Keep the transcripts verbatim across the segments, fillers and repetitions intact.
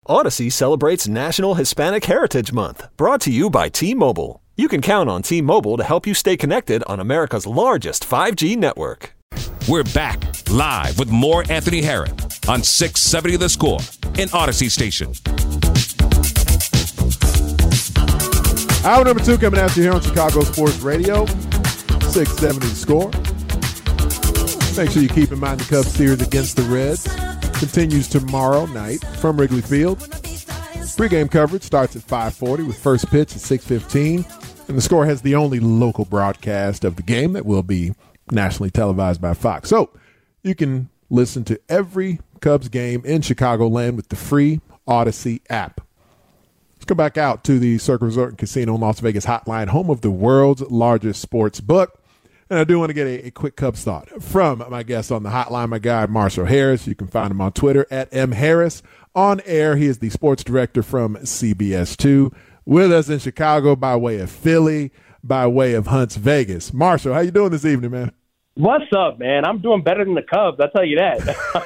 Odyssey celebrates National Hispanic Heritage Month, brought to you by T-Mobile. You can count on T-Mobile to help you stay connected on America's largest five G network. We're back live with more Anthony Herron on six seventy The Score in Odyssey Station. Hour number two coming out to you here on Chicago Sports Radio, six seventy The Score. Make sure you keep in mind the Cubs series against the Reds continues tomorrow night from Wrigley Field. Pre-game coverage starts at five forty with first pitch at six fifteen. And the Score has the only local broadcast of the game that will be nationally televised by Fox. So you can listen to every Cubs game in Chicagoland with the free Odyssey app. Let's go back out to the Circle Resort and Casino in Las Vegas hotline, home of the world's largest sports book. And I do want to get a, a quick Cubs thought from my guest on the hotline, my guy, Marshall Harris. You can find him on Twitter at M Harris. On air, he is the sports director from C B S two. With us in Chicago by way of Philly, by way of Hunts Vegas. Marshall, how you doing this evening, man? What's up, man? I'm doing better than the Cubs, I'll tell you that. I,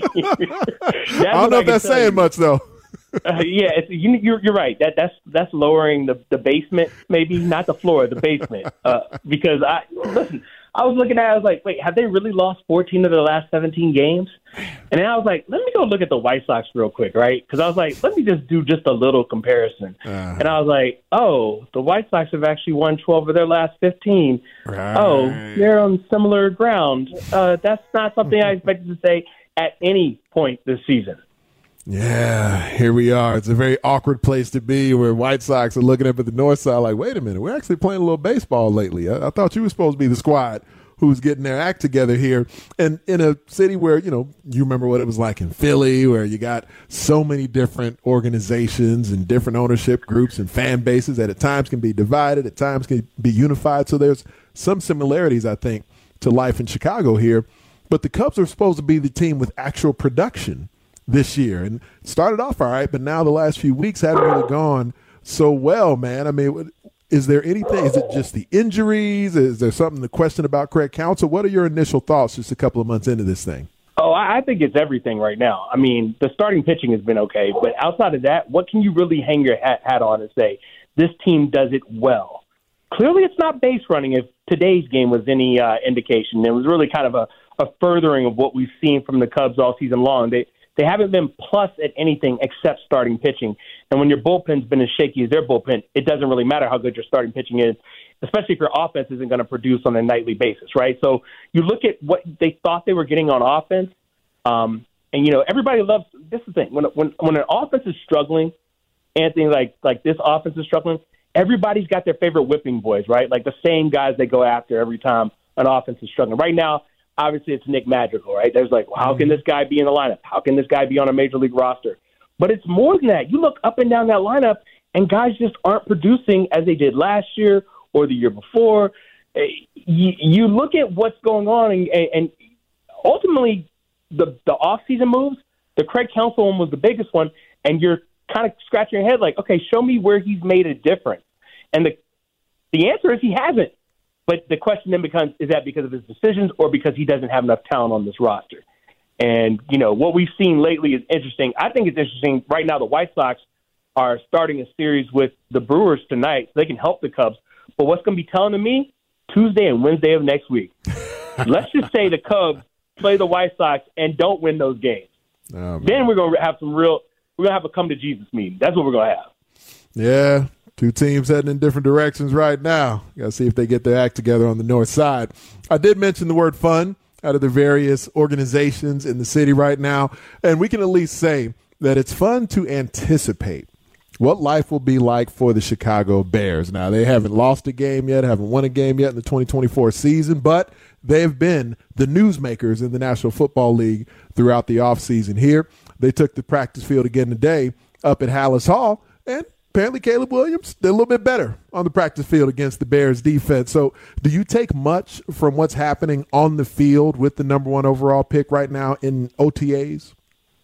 mean, I don't know if that's saying you. much, though. uh, yeah, it's, you, you're, you're right. That that's that's lowering the, the basement, maybe not the floor, the basement. Uh, because I listen, I was looking at, it, I was like, wait, have they really lost fourteen of their last seventeen games? And then I was like, let me go look at the White Sox real quick, right? Because I was like, let me just do just a little comparison. Uh, and I was like, oh, the White Sox have actually won twelve of their last fifteen. Right. Oh, they're on similar ground. Uh, that's not something I expected to say at any point this season. Yeah, here we are. It's a very awkward place to be where White Sox are looking up at the north side like, wait a minute, we're actually playing a little baseball lately. I, I thought you were supposed to be the squad who's getting their act together here. And in a city where, you know, you remember what it was like in Philly, where you got so many different organizations and different ownership groups and fan bases that at times can be divided, at times can be unified. So there's some similarities, I think, to life in Chicago here. But the Cubs are supposed to be the team with actual production this year, and started off all right, but now the last few weeks haven't really gone so well, man. I mean, is there anything, is it just the injuries? Is there something to question about Craig Counsell? What are your initial thoughts just a couple of months into this thing? Oh, I think it's everything right now. I mean, the starting pitching has been okay, but outside of that, what can you really hang your hat, hat on and say, this team does it well? Clearly it's not base running if today's game was any uh, indication. It was really kind of a, a furthering of what we've seen from the Cubs all season long. They They haven't been plus at anything except starting pitching. And when your bullpen's been as shaky as their bullpen, it doesn't really matter how good your starting pitching is, especially if your offense isn't going to produce on a nightly basis, right? So you look at what they thought they were getting on offense, um, and, you know, everybody loves – this is the thing. When, when, when an offense is struggling, Anthony, like like this offense is struggling, everybody's got their favorite whipping boys, right? Like the same guys they go after every time an offense is struggling. Right now, obviously, it's Nick Madrigal, right? There's like, well, how can this guy be in the lineup? How can this guy be on a major league roster? But it's more than that. You look up and down that lineup, and guys just aren't producing as they did last year or the year before. You, you look at what's going on, and, and ultimately, the, the off-season moves, the Craig Counsell one was the biggest one, and you're kind of scratching your head like, okay, show me where he's made a difference. And the the answer is he hasn't. But the question then becomes, is that because of his decisions or because he doesn't have enough talent on this roster? And, you know, what we've seen lately is interesting. I think it's interesting. Right now, the White Sox are starting a series with the Brewers tonight. So they can help the Cubs. But what's going to be telling to me? Tuesday and Wednesday of next week. Let's just say the Cubs play the White Sox and don't win those games. Oh, then we're going to have some real – we're going to have a come-to-Jesus meeting. That's what we're going to have. Yeah. Two teams heading in different directions right now. Got to see if they get their act together on the north side. I did mention the word fun out of the various organizations in the city right now, and we can at least say that it's fun to anticipate what life will be like for the Chicago Bears. Now, they haven't lost a game yet, haven't won a game yet in the twenty twenty-four season, but they've been the newsmakers in the National Football League throughout the offseason here. They took the practice field again today up at Hallis Hall, and apparently Caleb Williams, they're a little bit better on the practice field against the Bears defense. So do you take much from what's happening on the field with the number one overall pick right now in O T As?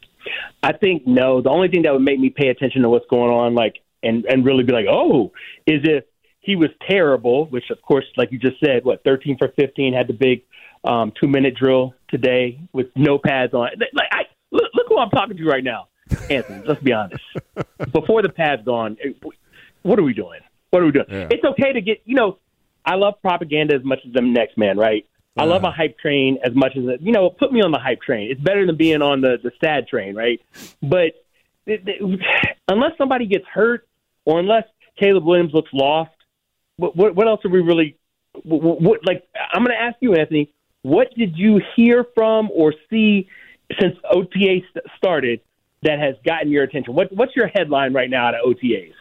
I think no. The only thing that would make me pay attention to what's going on, like, and, and really be like, oh, is if he was terrible, which, of course, like you just said, what, thirteen for fifteen, had the big um, two-minute drill today with no pads on. Like, I, look, look who I'm talking to right now. Anthony, let's be honest. Before the pad's gone, what are we doing? What are we doing? Yeah. It's okay to get, you know, I love propaganda as much as the next man, right? I love a hype train as much as, you know, put me on the hype train. It's better than being on the, the sad train, right? But it, it, unless somebody gets hurt or unless Caleb Williams looks lost, what, what, what else are we really what, what, like, I'm going to ask you, Anthony, what did you hear from or see since O T A st- started that has gotten your attention? What, what's your headline right now out of O T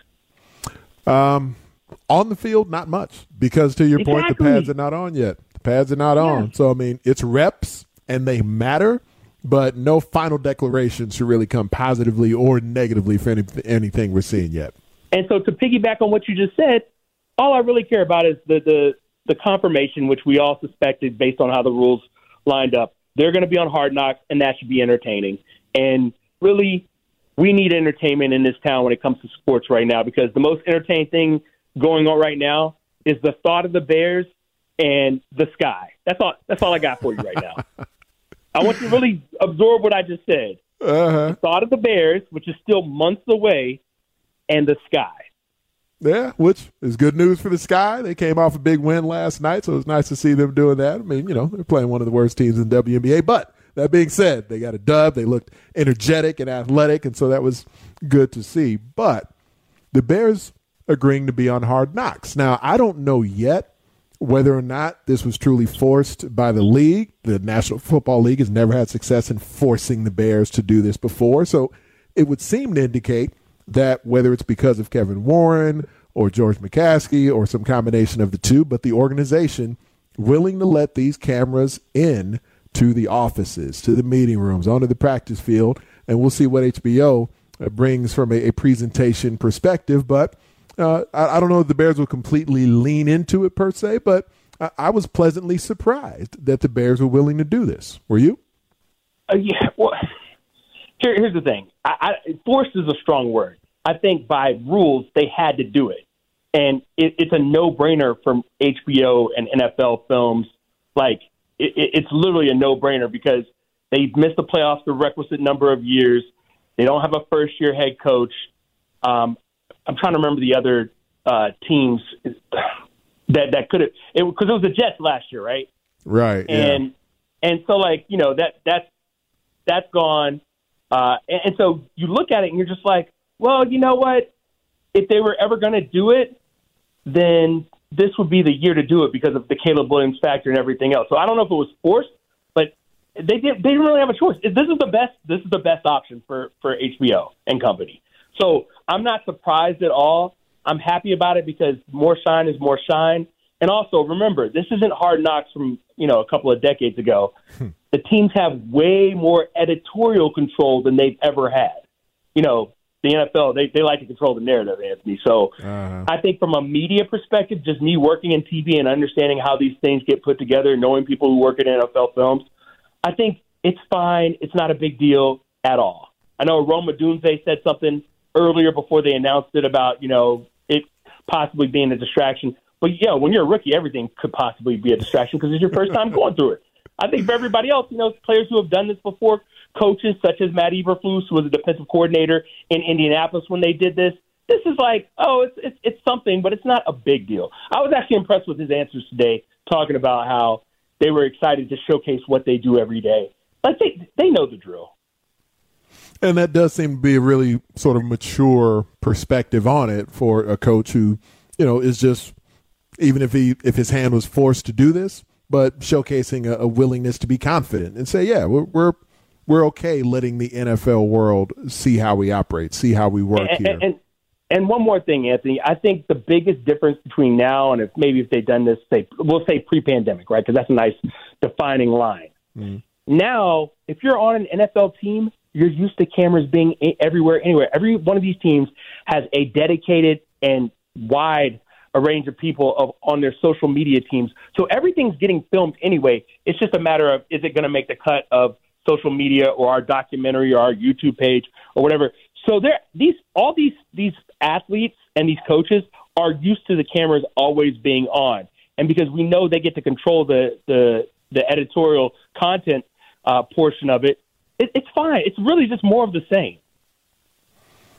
As? Um, on the field, not much, because to your exactly. point, the pads are not on yet. The pads are not yeah. on. So, I mean, it's reps and they matter, but no final declaration should really come positively or negatively for any, anything we're seeing yet. And so to piggyback on what you just said, all I really care about is the, the, the confirmation, which we all suspected based on how the rules lined up. They're going to be on Hard Knocks, and that should be entertaining. And really, we need entertainment in this town when it comes to sports right now, because the most entertaining thing going on right now is the thought of the Bears and the sky. That's all. That's all I got for you right now. I want you to really absorb what I just said. Uh-huh. The thought of the Bears, which is still months away, and the sky. Yeah, which is good news for the Sky. They came off a big win last night, so it was nice to see them doing that. I mean, you know, they're playing one of the worst teams in the W N B A. But that being said, they got a dub. They looked energetic and athletic, and so that was good to see. But the Bears agreeing to be on Hard Knocks. Now, I don't know yet whether or not this was truly forced by the league. The National Football League has never had success in forcing the Bears to do this before, so it would seem to indicate that whether it's because of Kevin Warren or George McCaskey or some combination of the two, but the organization willing to let these cameras in to the offices, to the meeting rooms, onto the practice field, and we'll see what H B O brings from a, a presentation perspective. But uh, I, I don't know if the Bears will completely lean into it per se, but I, I was pleasantly surprised that the Bears were willing to do this. Were you? Uh, yeah, well, here, here's the thing. I, I, forced is a strong word. I think by rules, they had to do it. And it, it's a no-brainer from H B O and N F L Films. Like, it, it's literally a no-brainer because they've missed the playoffs the requisite number of years. They don't have a first-year head coach. Um, I'm trying to remember the other uh, teams that, that could have – because it, it was the Jets last year, right? Right, And yeah. and so, like, you know, that that's that's gone. Uh, and, and so you look at it and you're just like, well, you know what? If they were ever going to do it, then this would be the year to do it because of the Caleb Williams factor and everything else. So I don't know if it was forced, but they did. They didn't really have a choice. This is the best. This is the best option for, for H B O and company. So I'm not surprised at all. I'm happy about it because more shine is more shine. And also remember, this isn't Hard Knocks from you know a couple of decades ago. The teams have way more editorial control than they've ever had. You know. The N F L, they, they like to control the narrative, Anthony. So uh-huh. I think from a media perspective, just me working in T V and understanding how these things get put together, knowing people who work at N F L Films, I think it's fine. It's not a big deal at all. I know Rome Odunze said something earlier before they announced it about, you know, it possibly being a distraction. But, yeah, when you're a rookie, everything could possibly be a distraction because it's your first time going through it. I think for everybody else, you know, players who have done this before, coaches such as Matt Eberflus, who was a defensive coordinator in Indianapolis when they did this, this is like, oh, it's, it's it's something, but it's not a big deal. I was actually impressed with his answers today, talking about how they were excited to showcase what they do every day. Like, they, they know the drill. And that does seem to be a really sort of mature perspective on it for a coach who, you know, is just, even if he if his hand was forced to do this, but showcasing a, a willingness to be confident and say, yeah, we're we're we're okay letting the N F L world see how we operate, see how we work and, here. And, and, and one more thing, Anthony, I think the biggest difference between now and if maybe if they've done this, say we'll say pre-pandemic, right? Because that's a nice defining line. Mm. Now, if you're on an N F L team, you're used to cameras being everywhere, anywhere. Every one of these teams has a dedicated and wide a range of people of, on their social media teams. So everything's getting filmed anyway. It's just a matter of, is it going to make the cut of social media or our documentary or our YouTube page or whatever. So there, these all these these athletes and these coaches are used to the cameras always being on. And because we know they get to control the the, the editorial content uh, portion of it, it, it's fine. It's really just more of the same.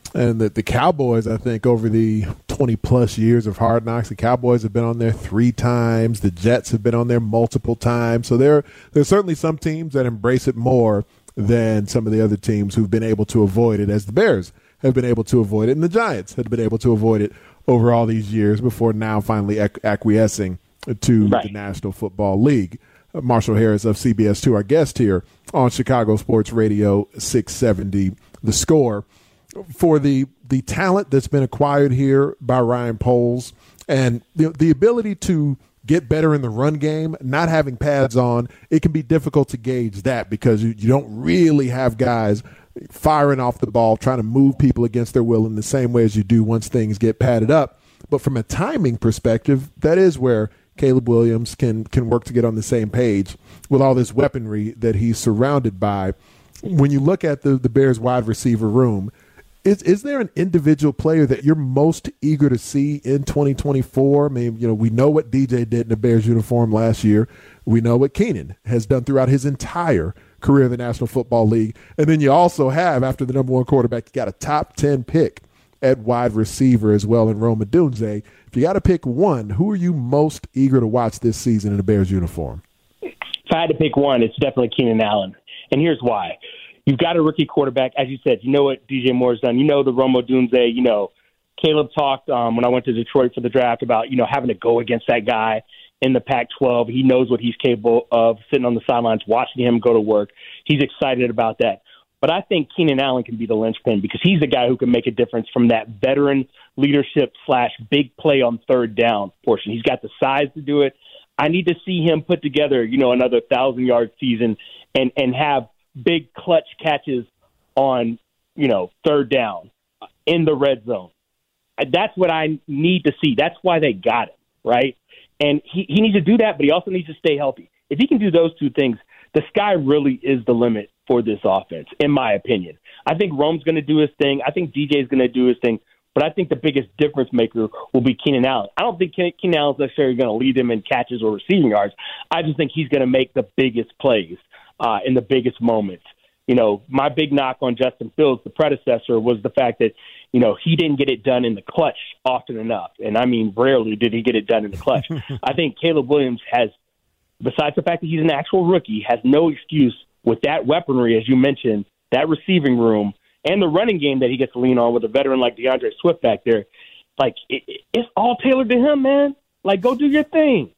And the, the Cowboys, I think, over the twenty-plus years of Hard Knocks, the Cowboys have been on there three times. The Jets have been on there multiple times. So there, there's certainly some teams that embrace it more than some of the other teams who've been able to avoid it, as the Bears have been able to avoid it, and the Giants have been able to avoid it over all these years before now finally ac- acquiescing to right. the National Football League. Uh, Marshall Harris of C B S two, our guest here on Chicago Sports Radio six seventy The Score. For the the talent that's been acquired here by Ryan Poles and the, the ability to get better in the run game, not having pads on, it can be difficult to gauge that because you, you don't really have guys firing off the ball, trying to move people against their will in the same way as you do once things get padded up. But from a timing perspective, that is where Caleb Williams can can work to get on the same page with all this weaponry that he's surrounded by. When you look at the, the Bears wide receiver room, Is is there an individual player that you're most eager to see in twenty twenty-four? I mean, you know, we know what D J did in the Bears uniform last year. We know what Keenan has done throughout his entire career in the National Football League. And then you also have, after the number one quarterback, you got a top ten pick at wide receiver as well in Rome Odunze. If you got to pick one, who are you most eager to watch this season in the Bears uniform? If I had to pick one, it's definitely Keenan Allen. And here's why. You've got a rookie quarterback. As you said, you know what D J Moore's done. You know the Rome Odunze. You know, Caleb talked um, when I went to Detroit for the draft about, you know, having to go against that guy in the Pac twelve. He knows what he's capable of, sitting on the sidelines, watching him go to work. He's excited about that. But I think Keenan Allen can be the linchpin because he's the guy who can make a difference from that veteran leadership slash big play on third down portion. He's got the size to do it. I need to see him put together, you know, another thousand-yard season and, and have big clutch catches on, you know, third down in the red zone. That's what I need to see. That's why they got him, right? And he, he needs to do that, but he also needs to stay healthy. If he can do those two things, the sky really is the limit for this offense, in my opinion. I think Rome's going to do his thing. I think D J's going to do his thing. But I think the biggest difference maker will be Keenan Allen. I don't think Keenan Allen's necessarily going to lead them in catches or receiving yards. I just think he's going to make the biggest plays uh, in the biggest moments. You know, my big knock on Justin Fields, the predecessor, was the fact that, you know, he didn't get it done in the clutch often enough. And I mean, rarely did he get it done in the clutch. I think Caleb Williams has, besides the fact that he's an actual rookie, has no excuse with that weaponry, as you mentioned, that receiving room, and the running game that he gets to lean on with a veteran like DeAndre Swift back there. Like, it, it's all tailored to him, man. Like, go do your thing.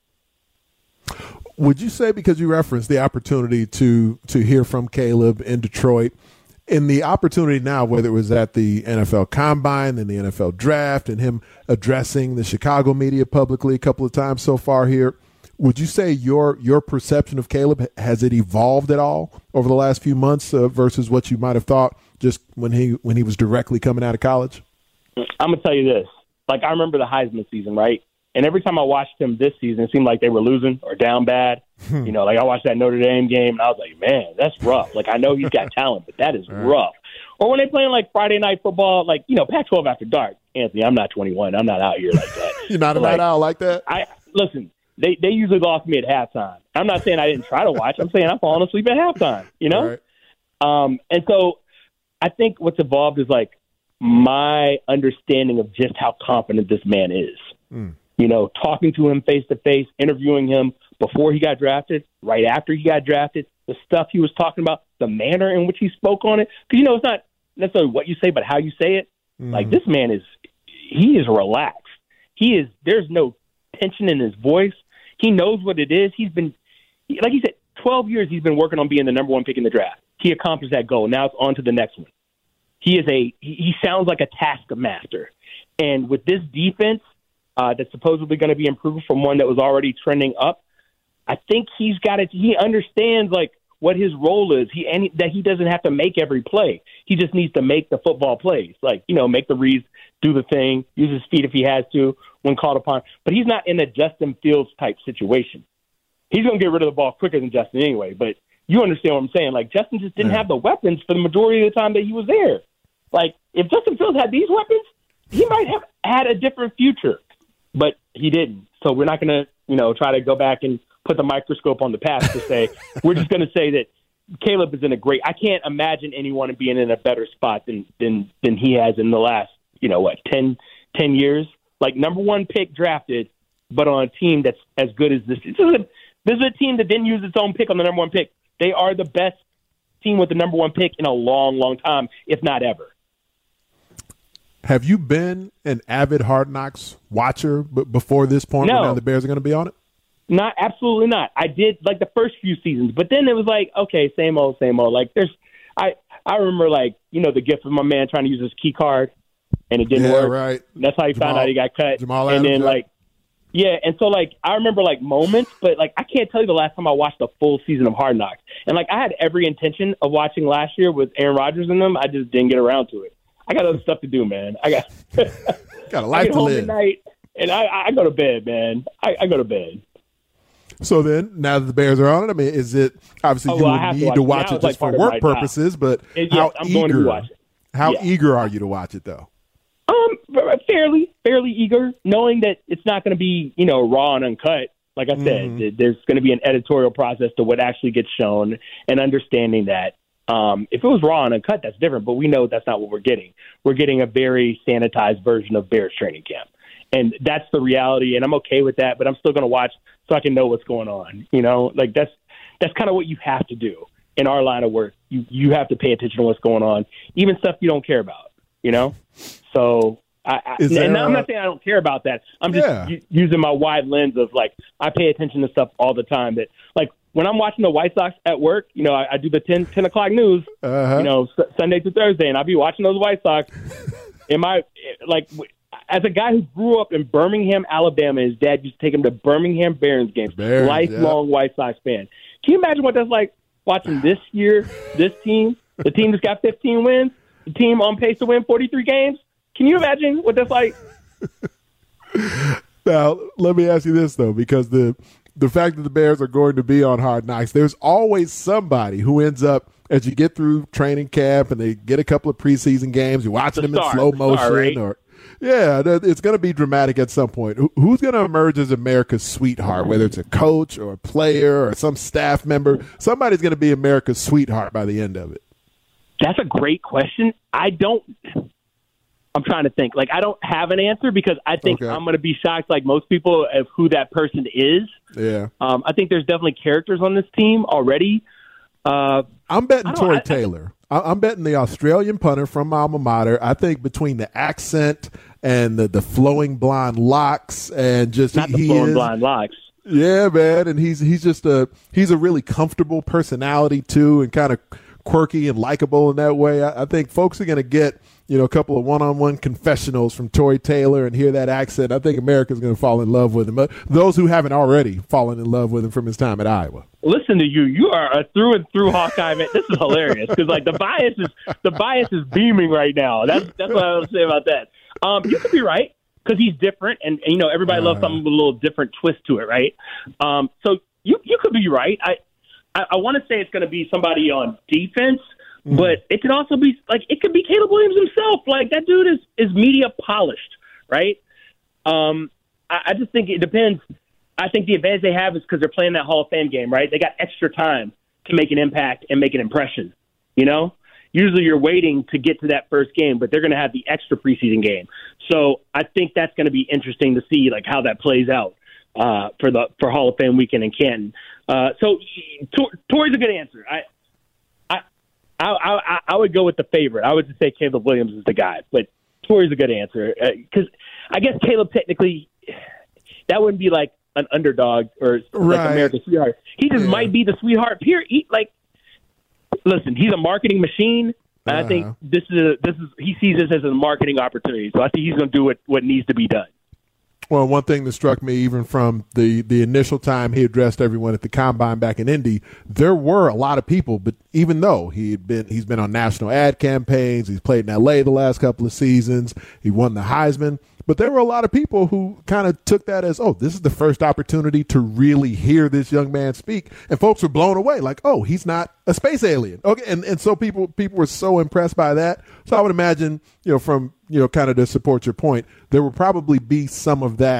Would you say, because you referenced the opportunity to to hear from Caleb in Detroit, in the opportunity now, whether it was at the N F L Combine and the N F L Draft and him addressing the Chicago media publicly a couple of times so far here, would you say your your perception of Caleb, has it evolved at all over the last few months uh, versus what you might have thought just when he when he was directly coming out of college? I'm going to tell you this. Like, I remember the Heisman season, right? And every time I watched him this season, it seemed like they were losing or down bad. You know, like I watched that Notre Dame game, and I was like, man, that's rough. Like, I know he's got talent, but that is right. rough. Or when they playing like Friday night football, like, you know, Pac twelve after dark. Anthony, I'm not twenty-one. I'm not out here like that. You're not a like, night owl like that? I Listen, they, they usually lost me at halftime. I'm not saying I didn't try to watch. I'm saying I'm falling asleep at halftime, you know? Right. Um, and so I think what's evolved is, like, my understanding of just how confident this man is. Mm. You know, talking to him face-to-face, interviewing him before he got drafted, right after he got drafted, the stuff he was talking about, the manner in which he spoke on it. Because, you know, it's not necessarily what you say, but how you say it. Mm. Like, this man is, he is relaxed. He is, there's no tension in his voice. He knows what it is. He's been, like he said, twelve years he's been working on being the number one pick in the draft. He accomplished that goal. Now it's on to the next one. He is a, he sounds like a taskmaster. And with this defense, Uh, that's supposedly going to be improved from one that was already trending up, I think he's got it. He understands, like, what his role is. He and he, that he doesn't have to make every play. He just needs to make the football plays. Like, you know, make the reads, do the thing, use his feet if he has to when called upon. But he's not in a Justin Fields type situation. He's going to get rid of the ball quicker than Justin anyway. But you understand what I'm saying? Like, Justin just didn't yeah. have the weapons for the majority of the time that he was there. Like, if Justin Fields had these weapons, he might have had a different future. But he didn't. So we're not going to, you know, try to go back and put the microscope on the past to say, we're just going to say that Caleb is in a great – I can't imagine anyone being in a better spot than, than, than he has in the last, you know, what, ten, ten years? Like, number one pick drafted, but on a team that's as good as this. This is, a, this is a team that didn't use its own pick on the number one pick. They are the best team with the number one pick in a long, long time, if not ever. Have you been an avid Hard Knocks watcher b- before this point? No. When now the Bears are going to be on it? Not absolutely not. I did like the first few seasons, but then it was like, okay, same old, same old. Like there's, I I remember like you know the gift of my man trying to use his key card, and it didn't yeah, work. Right. That's how he Jamal, found out he got cut. Jamal and Adams, then yeah. like, yeah, and so like I remember like moments, but like I can't tell you the last time I watched a full season of Hard Knocks. And like I had every intention of watching last year with Aaron Rodgers in them. I just didn't get around to it. I got other stuff to do, man. I got got a I life get to home live. at night and I, I go to bed, man. I, I go to bed. So then, now that the Bears are on it, I mean, is it obviously Oh, you well, I would have to need to watch watch it. Now it it's like just for part of work my job. purposes, but It- how yes, I'm eager? going to watch it. How Yeah. eager are you to watch it, though? Um, fairly, fairly eager, knowing that it's not going to be, you know, raw and uncut. Like I said, Mm-hmm. th- there's going to be an editorial process to what actually gets shown, and understanding that. Um, if it was raw and uncut, that's different. But we know that's not what we're getting. We're getting a very sanitized version of Bears training camp, and that's the reality. And I'm okay with that. But I'm still going to watch so I can know what's going on. You know, like that's that's kind of what you have to do in our line of work. You you have to pay attention to what's going on, even stuff you don't care about. You know, so. I, I, Is and there I'm a- not saying I don't care about that. I'm just Yeah. u- using my wide lens of like I pay attention to stuff all the time. That like when I'm watching the White Sox at work, you know, I, I do the ten, ten o'clock news, Uh-huh. you know, s- Sunday to Thursday, and I'll be watching those White Sox. Am I like w- as a guy who grew up in Birmingham, Alabama? His dad used to take him to Birmingham Barons games. Barons, lifelong White Sox fan. Can you imagine what that's like watching this year? This team, the team that's got fifteen wins, the team on pace to win forty-three games. Can you imagine what that's like? Now, let me ask you this, though, because the the fact that the Bears are going to be on Hard Knocks, there's always somebody who ends up, as you get through training camp and they get a couple of preseason games, you're watching The them star, in slow the star, motion. right? or Yeah, th- it's going to be dramatic at some point. Who- Who's going to emerge as America's sweetheart, whether it's a coach or a player or some staff member? Somebody's going to be America's sweetheart by the end of it. That's a great question. I don't. I'm trying to think. Like, I don't have an answer because I think Okay. I'm going to be shocked, like most people, of who that person is. Yeah. Um, I think there's definitely characters on this team already. Uh, I'm betting I don't- Torrey I- I- Taylor. I, I'm betting the Australian punter from my alma mater. I think between the accent and the, the flowing blonde locks and just not the he flowing is, blind locks. yeah, man, and he's he's just a he's a really comfortable personality too, and kind of quirky and likable in that way. I, I think folks are going to get you know a couple of one-on-one confessionals from Torrey Taylor and hear that accent. I think America's going to fall in love with him. But those who haven't already fallen in love with him from his time at Iowa. Listen to you. You are a through and through Hawkeye man. This is hilarious because like the bias is the bias is beaming right now. That's that's what I want to say about that. Um, you could be right because he's different, and, and you know everybody loves something with a little different twist to it, right? Um, so you you could be right. I I, I want to say it's going to be somebody on defense, mm. but it could also be like it could be Caleb Williams himself. Like that dude is is media polished, right? Um, I, I just think it depends. I think the advantage they have is because they're playing that Hall of Fame game, right? They got extra time to make an impact and make an impression, you know? Usually you're waiting to get to that first game, but they're going to have the extra preseason game. So I think that's going to be interesting to see, like, how that plays out uh, for the for Hall of Fame weekend in Canton. Uh, so Tor- Torrey's a good answer. I, I I I I would go with the favorite. I would just say Caleb Williams is the guy, but Torrey's a good answer because uh, I guess Caleb technically that wouldn't be like an underdog or like Right. America's sweetheart. He just Yeah. might be the sweetheart. Period. He, like, listen, he's a marketing machine. And Uh-huh. I think this is a, this is he sees this as a marketing opportunity. So I think he's going to do what, what needs to be done. Well, one thing that struck me, even from the, the initial time he addressed everyone at the Combine back in Indy, there were a lot of people. But even though he had been, he's been on national ad campaigns, he's played in L A the last couple of seasons, he won the Heisman. But there were a lot of people who kind of took that as, oh, this is the first opportunity to really hear this young man speak. And folks were blown away, like, oh, he's not a space alien. Okay, and and so people people were so impressed by that. So I would imagine, you know, from, you know, kind of to support your point, there will probably be some of that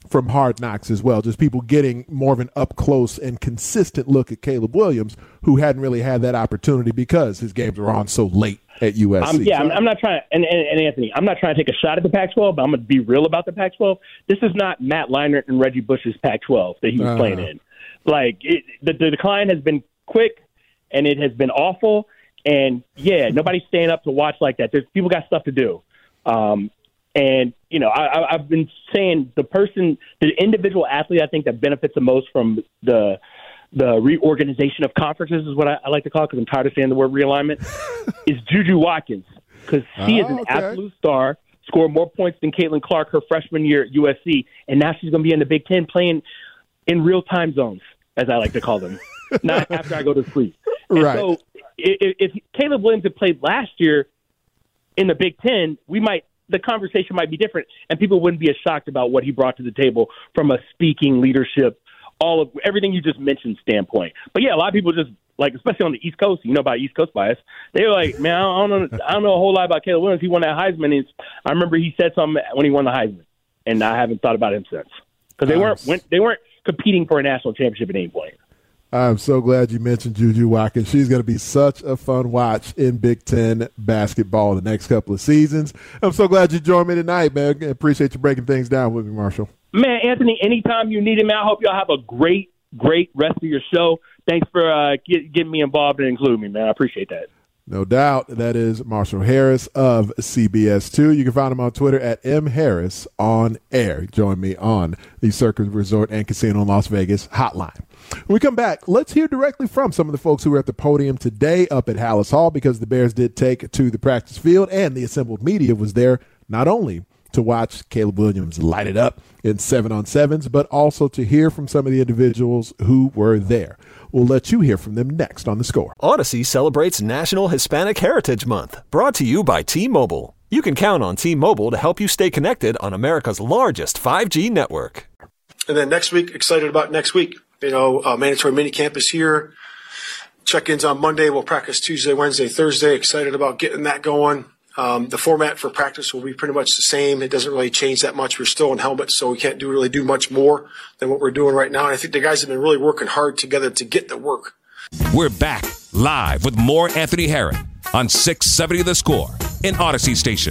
from Hard Knocks as well. Just people getting more of an up close and consistent look at Caleb Williams, who hadn't really had that opportunity because his games were on so late at U S C. Um, yeah, I'm, I'm not trying, and, and, and Anthony, I'm not trying to take a shot at the Pac twelve, but I'm going to be real about the Pac twelve. This is not Matt Leinart and Reggie Bush's Pac twelve that he was uh, playing in. Like, it, the, the decline has been quick, and it has been awful. And, yeah, nobody's staying up to watch like that. There's people got stuff to do. Um, and, you know, I, I've been saying the person, the individual athlete I think that benefits the most from the the reorganization of conferences is what I, I like to call it because I'm tired of saying the word realignment, is Juju Watkins, because she oh, is an okay. absolute star, scored more points than Caitlin Clark her freshman year at U S C, and now she's going to be in the Big Ten playing in real time zones, as I like to call them, not after I go to sleep. And right. so if, if Caleb Williams had played last year in the Big Ten, we might the conversation might be different, and people wouldn't be as shocked about what he brought to the table from a speaking, leadership, all of everything you just mentioned standpoint. But yeah, a lot of people just like, especially on the East Coast, you know about East Coast bias. They were like, man, I don't know, I don't know a whole lot about Caleb Williams. He won that Heisman. And I remember he said something when he won the Heisman, and I haven't thought about him since because they weren't went, they weren't competing for a national championship at any point. I'm so glad you mentioned Juju Watkins. She's going to be such a fun watch in Big Ten basketball the next couple of seasons. I'm so glad you joined me tonight, man. I appreciate you breaking things down with me, Marshall. Man, Anthony, anytime you need it, man, I hope y'all have a great, great rest of your show. Thanks for uh, get, getting me involved and including me, man. I appreciate that. No doubt. That is Marshall Harris of C B S two. You can find him on Twitter at M Harris on air. Join me on the Circus Resort and Casino in Las Vegas hotline. When we come back, let's hear directly from some of the folks who were at the podium today up at Hallis Hall, because the Bears did take to the practice field and the assembled media was there not only to watch Caleb Williams light it up in seven on sevens, but also to hear from some of the individuals who were there. We'll let you hear from them next on The Score. Odyssey celebrates National Hispanic Heritage Month, brought to you by T-Mobile. You can count on T-Mobile to help you stay connected on America's largest five G network. And then next week, excited about next week. You know, uh, mandatory minicamp is here. Check-ins on Monday. We'll practice Tuesday, Wednesday, Thursday. Excited about getting that going. Um, the format for practice will be pretty much the same. It doesn't really change that much. We're still in helmets, so we can't do really do much more than what we're doing right now. And I think the guys have been really working hard together to get the work. We're back live with more Anthony Herron on six seventy The Score in Odyssey Station.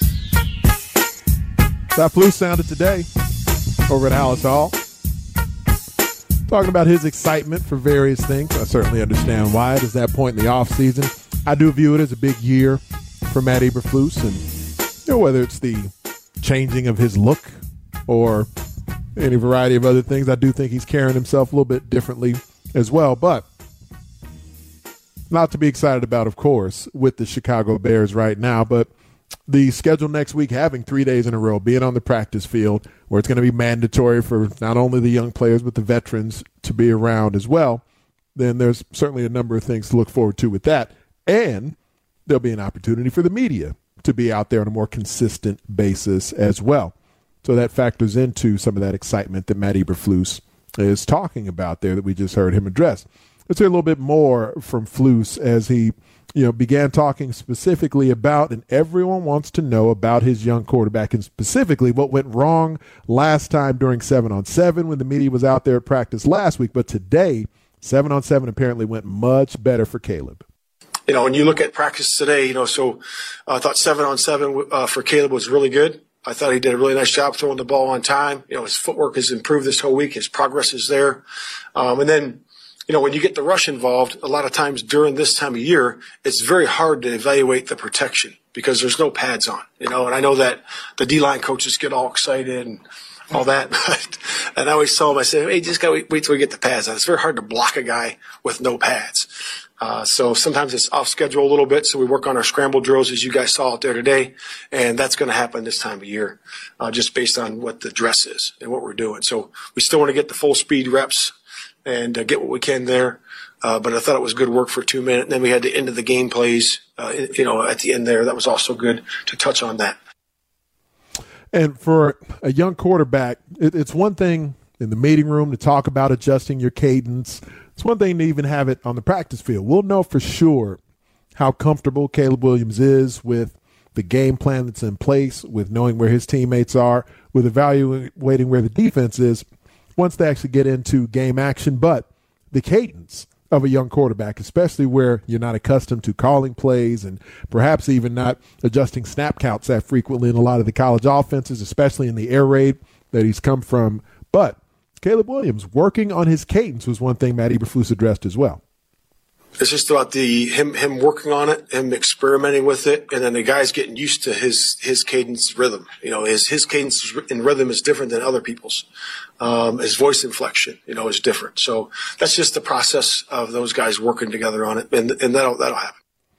That Flus sounded today over at Hallis Hall, talking about his excitement for various things. I certainly understand why. It is that point in the offseason. I do view it as a big year for Matt Eberflus, and you know, whether it's the changing of his look or any variety of other things, I do think he's carrying himself a little bit differently as well. But not to be excited about, of course, with the Chicago Bears right now, but the schedule next week, having three days in a row, being on the practice field, where it's going to be mandatory for not only the young players but the veterans to be around as well, then there's certainly a number of things to look forward to with that. And there'll be an opportunity for the media to be out there on a more consistent basis as well. So that factors into some of that excitement that Matt Eberflus is talking about there that we just heard him address. Let's hear a little bit more from Flus as he, you know, began talking specifically about, and everyone wants to know about his young quarterback, and specifically what went wrong last time during seven on seven when the media was out there at practice last week. But today, seven on seven apparently went much better for Caleb. You know, when you look at practice today, you know, so uh, I thought seven on seven uh, for Caleb was really good. I thought he did a really nice job throwing the ball on time. You know, his footwork has improved this whole week. His progress is there. Um, and then, you know, when you get the rush involved, a lot of times during this time of year, it's very hard to evaluate the protection because there's no pads on, you know, and I know that the D-line coaches get all excited and all that. And I always tell them, I say, hey, just got to wait, wait till we get the pads on. It's very hard to block a guy with no pads. Uh, so sometimes it's off schedule a little bit. So we work on our scramble drills, as you guys saw out there today. And that's going to happen this time of year, uh, just based on what the dress is and what we're doing. So we still want to get the full speed reps and uh, get what we can there. Uh, but I thought it was good work for two minutes. And then we had the end of the game plays, uh, you know, at the end there. That was also good to touch on that. And for a young quarterback, it, it's one thing in the meeting room to talk about adjusting your cadence. It's one thing to even have it on the practice field. We'll know for sure how comfortable Caleb Williams is with the game plan that's in place, with knowing where his teammates are, with evaluating where the defense is once they actually get into game action. But the cadence of a young quarterback, especially where you're not accustomed to calling plays and perhaps even not adjusting snap counts that frequently in a lot of the college offenses, especially in the air raid that he's come from. But Caleb Williams working on his cadence was one thing Matt Eberflus addressed as well. It's just about the him him working on it, him experimenting with it, and then the guys getting used to his his cadence rhythm. You know, his his cadence and rhythm is different than other people's. Um, his voice inflection, you know, is different. So that's just the process of those guys working together on it, and and that'll that'll happen.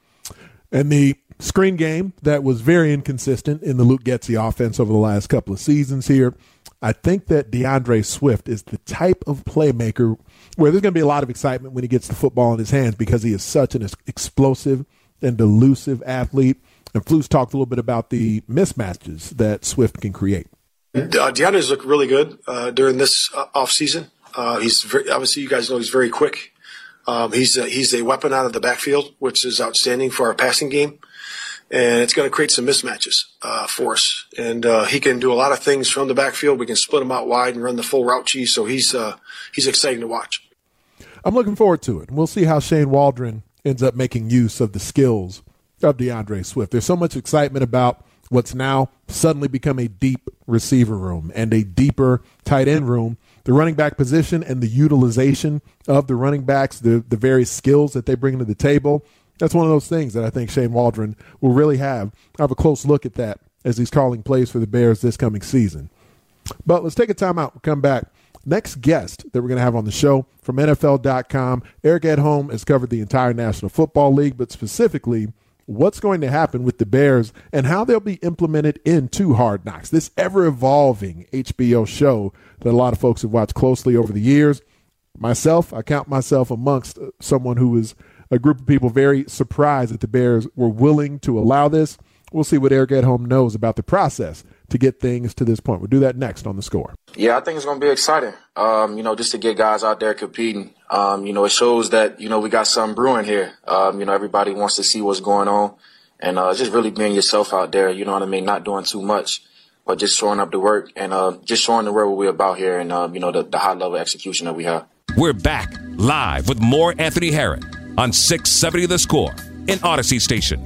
And the screen game that was very inconsistent in the Luke Getsy offense over the last couple of seasons here. I think that DeAndre Swift is the type of playmaker where there's going to be a lot of excitement when he gets the football in his hands, because he is such an explosive and elusive athlete. And Flus talked a little bit about the mismatches that Swift can create. Uh, DeAndre's looked really good uh, during this uh, offseason. Uh, he's very, obviously, you guys know he's very quick. Um, he's a, he's a weapon out of the backfield, which is outstanding for our passing game. And it's going to create some mismatches uh, for us. And uh, he can do a lot of things from the backfield. We can split him out wide and run the full route cheese. So he's uh, he's exciting to watch. I'm looking forward to it. We'll see how Shane Waldron ends up making use of the skills of DeAndre Swift. There's so much excitement about what's now suddenly become a deep receiver room and a deeper tight end room. The running back position and the utilization of the running backs, the, the various skills that they bring to the table. That's one of those things that I think Shane Waldron will really have. I'll have a close look at that as he's calling plays for the Bears this coming season. But let's take a time out. We'll come back. Next guest that we're going to have on the show from N F L dot com, Eric Edholm has covered the entire National Football League, but specifically what's going to happen with the Bears and how they'll be implemented into Hard Knocks, this ever-evolving H B O show that a lot of folks have watched closely over the years. Myself, I count myself amongst someone who is a group of people very surprised that the Bears were willing to allow this. We'll see what Eric Edholm knows about the process to get things to this point. We'll do that next on The Score. Yeah, I think it's going to be exciting, um, you know, just to get guys out there competing. Um, you know, it shows that, you know, we got something brewing here. Um, you know, everybody wants to see what's going on. And uh, just really being yourself out there, you know what I mean, not doing too much, but just showing up the work and uh, just showing the world what we're about here and, uh, you know, the, the high-level execution that we have. We're back live with more Anthony Herron on six seventy The Score in Odyssey Station.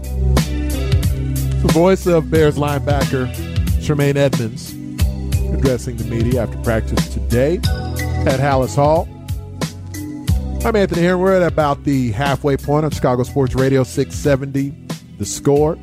The voice of Bears linebacker Tremaine Edmunds addressing the media after practice today at Hallis Hall. I'm Anthony Herron. We're at about the halfway point on Chicago Sports Radio six seventy The Score.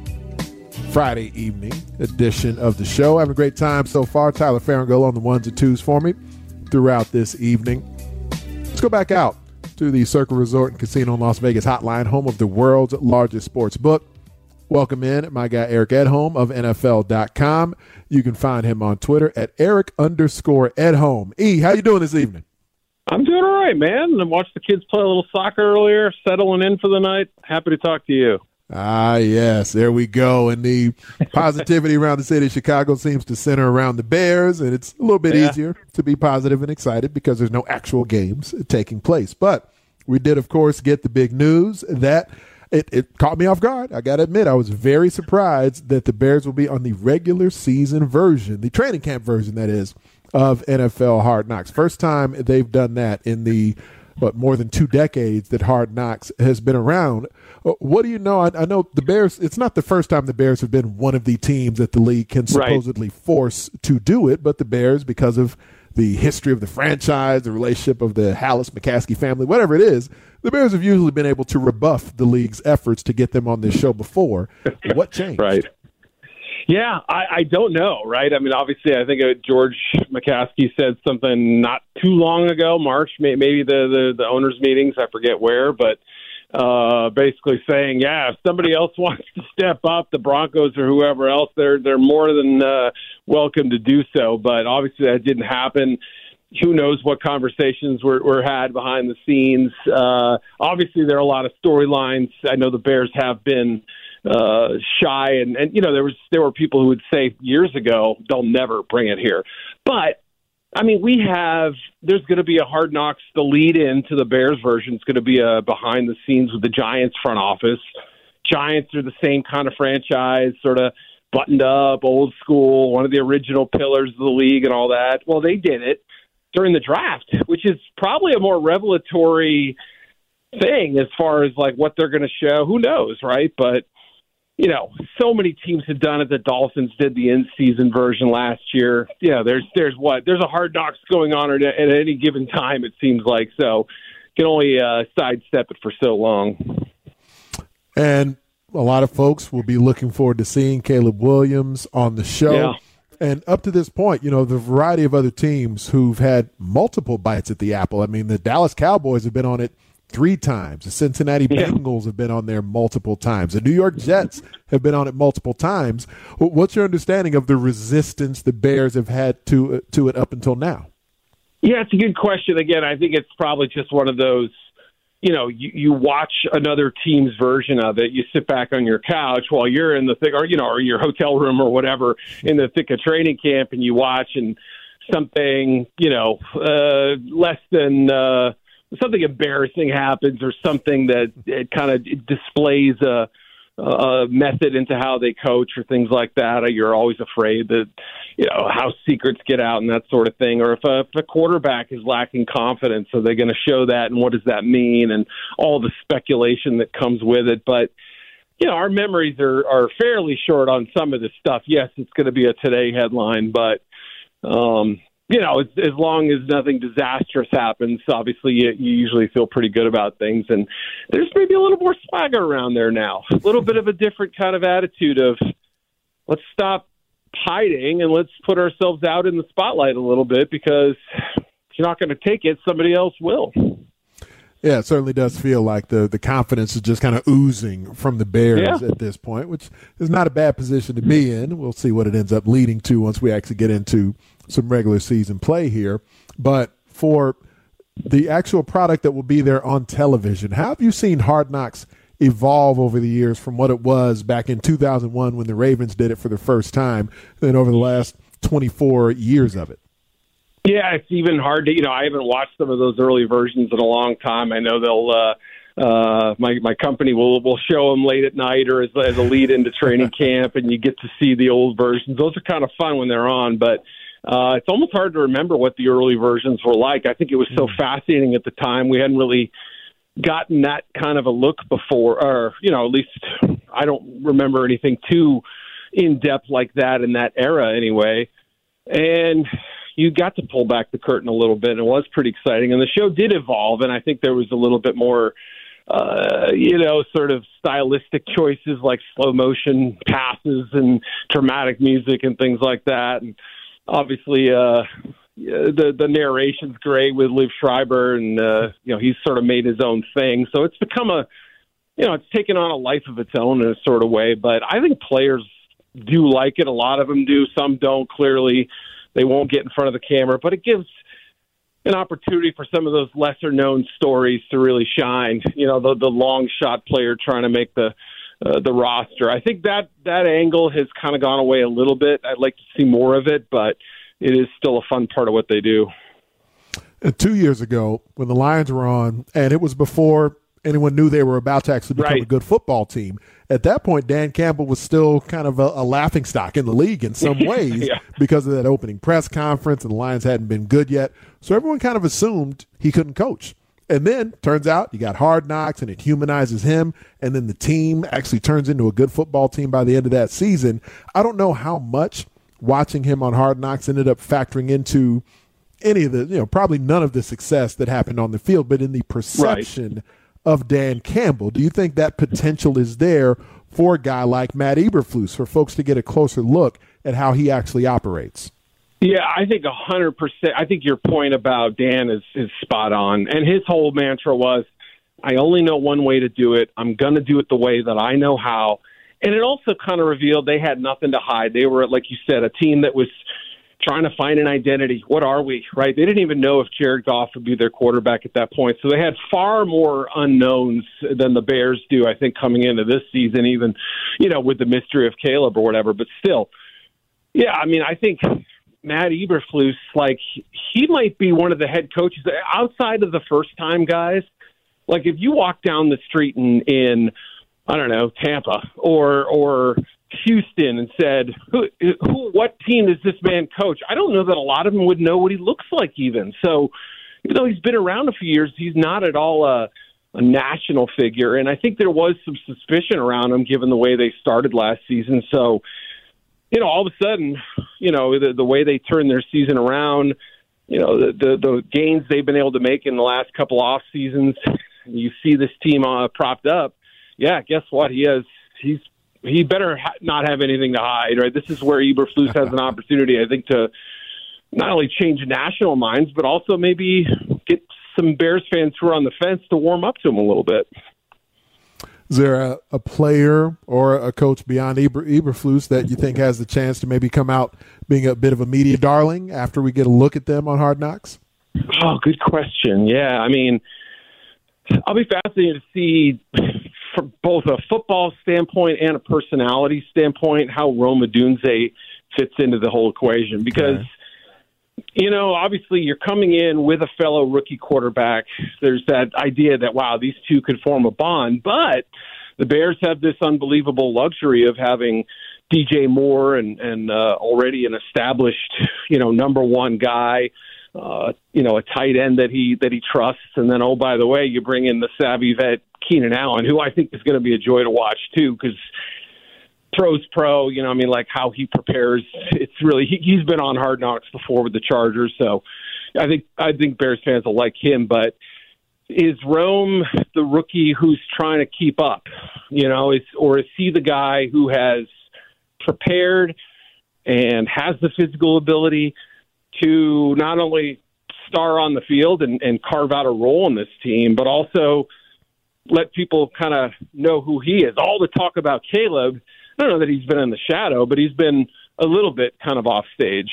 Friday evening edition of the show. Having a great time so far. Tyler Farringill on the ones and twos for me throughout this evening. Let's go back out to the Circle Resort and Casino in Las Vegas hotline, home of the world's largest sports book. Welcome in my guy Eric Edholm of N F L dot com. You can find him on Twitter at Eric underscore Edholm. E, how you doing this evening? I'm doing all right, man. I watched the kids play a little soccer earlier, settling in for the night. Happy to talk to you. Ah, yes, there we go. And the positivity around the city of Chicago seems to center around the Bears, and it's a little bit yeah. easier to be positive and excited because there's no actual games taking place. But we did, of course, get the big news that it, it caught me off guard. I got to admit, I was very surprised that the Bears will be on the regular season version, the training camp version, that is, of N F L Hard Knocks. First time they've done that in the but more than two decades that Hard Knocks has been around. What do you know? I, I know the Bears, it's not the first time the Bears have been one of the teams that the league can supposedly right. force to do it, but the Bears, because of the history of the franchise, the relationship of the Halas-McCaskey family, whatever it is, the Bears have usually been able to rebuff the league's efforts to get them on this show before. What changed? Right. Yeah, I, I don't know, right? I mean, obviously, I think uh, George McCaskey said something not too long ago, March, may, maybe the, the, the owners' meetings, I forget where, but uh, basically saying, yeah, if somebody else wants to step up, the Broncos or whoever else, they're they're more than uh, welcome to do so. But obviously, that didn't happen. Who knows what conversations were, were had behind the scenes. Uh, obviously, there are a lot of storylines. I know the Bears have been uh, shy, and, and you know there was there were people who would say years ago they'll never bring it here. But I mean, we have there's going to be a Hard Knocks. The lead in to the Bears version is going to be a behind the scenes with the Giants front office. Giants are the same kind of franchise, sort of buttoned up, old school, one of the original pillars of the league and all that. Well, they did it during the draft, which is probably a more revelatory thing as far as like what they're going to show. Who knows, right? But, you know, so many teams have done it. The Dolphins did the in-season version last year. Yeah, there's there's what? There's a Hard Knocks going on at, at any given time, it seems like. So can only uh, sidestep it for so long. And a lot of folks will be looking forward to seeing Caleb Williams on the show. Yeah. And up to this point, you know, the variety of other teams who've had multiple bites at the apple. I mean, the Dallas Cowboys have been on it three times. The Cincinnati yeah. Bengals have been on there multiple times. The New York Jets have been on it multiple times. What's your understanding of the resistance the Bears have had to, uh, to it up until now? Yeah, it's a good question. Again, I think it's probably just one of those, you know, you, you watch another team's version of it. You sit back on your couch while you're in the thick, or, you know, or your hotel room or whatever in the thick of training camp, and you watch and something, you know, uh, less than uh, something embarrassing happens, or something that it kind of displays a, a method into how they coach or things like that. You're always afraid that, you know, how secrets get out and that sort of thing. Or if a, if a quarterback is lacking confidence, are they going to show that, and what does that mean, and all the speculation that comes with it. But, you know, our memories are, are fairly short on some of this stuff. Yes, it's going to be a Today headline, but, um, you know, as, as long as nothing disastrous happens, obviously you, you usually feel pretty good about things. And there's maybe a little more swagger around there now, a little bit of a different kind of attitude of, let's stop hiding and let's put ourselves out in the spotlight a little bit, because if you're not going to take it, somebody else will. Yeah, it certainly does feel like the, the confidence is just kind of oozing from the Bears yeah. at this point, which is not a bad position to be in. We'll see what it ends up leading to once we actually get into some regular season play here. But for the actual product that will be there on television, how have you seen Hard Knocks evolve over the years from what it was back in two thousand one when the Ravens did it for the first time, then over the last twenty-four years of it? Yeah, it's even hard to, you know, I haven't watched some of those early versions in a long time. I know they'll, uh, uh, my, my company will, will show them late at night or as, as a lead into training camp, and you get to see the old versions. Those are kind of fun when they're on, but uh, it's almost hard to remember what the early versions were like. I think it was so mm. fascinating at the time. We hadn't really gotten that kind of a look before, or, you know, at least I don't remember anything too in-depth like that in that era anyway. And you got to pull back the curtain a little bit, and it was pretty exciting. And the show did evolve, and I think there was a little bit more, uh, you know, sort of stylistic choices like slow motion passes and dramatic music and things like that. And obviously, uh, the the narration's great with Liv Schreiber, and uh, you know, he's sort of made his own thing. So it's become a, you know, it's taken on a life of its own in a sort of way. But I think players do like it. A lot of them do. Some don't. Clearly, they won't get in front of the camera, but it gives an opportunity for some of those lesser-known stories to really shine. You know, the the long shot player trying to make the uh, the roster. I think that that angle has kind of gone away a little bit. I'd like to see more of it, but it is still a fun part of what they do. And two years ago, when the Lions were on, and it was before anyone knew they were about to actually become right. a good football team. At that point, Dan Campbell was still kind of a, a laughingstock in the league in some ways yeah. because of that opening press conference, and the Lions hadn't been good yet. So everyone kind of assumed he couldn't coach. And then, turns out, you got Hard Knocks, and it humanizes him, and then the team actually turns into a good football team by the end of that season. I don't know how much watching him on Hard Knocks ended up factoring into any of the, you know, probably none of the success that happened on the field, but in the perception right. of Dan Campbell. Do you think that potential is there for a guy like Matt Eberflus, for folks to get a closer look at how he actually operates? Yeah, I think one hundred percent. I think your point about Dan is, is spot on. And his whole mantra was, I only know one way to do it. I'm going to do it the way that I know how. And it also kind of revealed they had nothing to hide. They were, like you said, a team that was trying to find an identity. What are we, right? They didn't even know if Jared Goff would be their quarterback at that point. So they had far more unknowns than the Bears do, I think, coming into this season, even, you know, with the mystery of Caleb or whatever. But still, yeah, I mean, I think Matt Eberflus, like, he might be one of the head coaches outside of the first-time guys. Like, if you walk down the street in, in I don't know, Tampa or or Houston and said, who, who, what team does this man coach? I don't know that a lot of them would know what he looks like even. So even though he's been around a few years, he's not at all a, a national figure. And I think there was some suspicion around him given the way they started last season. So, you know, all of a sudden, you know, the, the way they turned their season around, you know, the, the, the gains they've been able to make in the last couple off seasons, you see this team uh, propped up. Yeah, guess what? He has, he's, he better ha- not have anything to hide, right? This is where Eberflus has an opportunity, I think, to not only change national minds, but also maybe get some Bears fans who are on the fence to warm up to him a little bit. Is there a, a player or a coach beyond Eber, Eberflus that you think has the chance to maybe come out being a bit of a media darling after we get a look at them on Hard Knocks? Oh, good question. Yeah, I mean, I'll be fascinated to see from both a football standpoint and a personality standpoint how Rome Odunze fits into the whole equation because okay. You know, obviously you're coming in with a fellow rookie quarterback. There's that idea that, wow, these two could form a bond. But the Bears have this unbelievable luxury of having D J Moore and, and uh, already an established, you know, number one guy, uh, you know, a tight end that he that he trusts. And then, oh, by the way, you bring in the savvy vet Keenan Allen, who I think is going to be a joy to watch, too, because pro's pro, you know, I mean, like how he prepares. It's really, he, he's been on Hard Knocks before with the Chargers. So I think, I think Bears fans will like him, but is Rome the rookie who's trying to keep up, you know, is, or is he the guy who has prepared and has the physical ability to not only star on the field and, and carve out a role in this team, but also let people kind of know who he is. All the talk about Caleb, I don't know that he's been in the shadow, but he's been a little bit kind of off stage.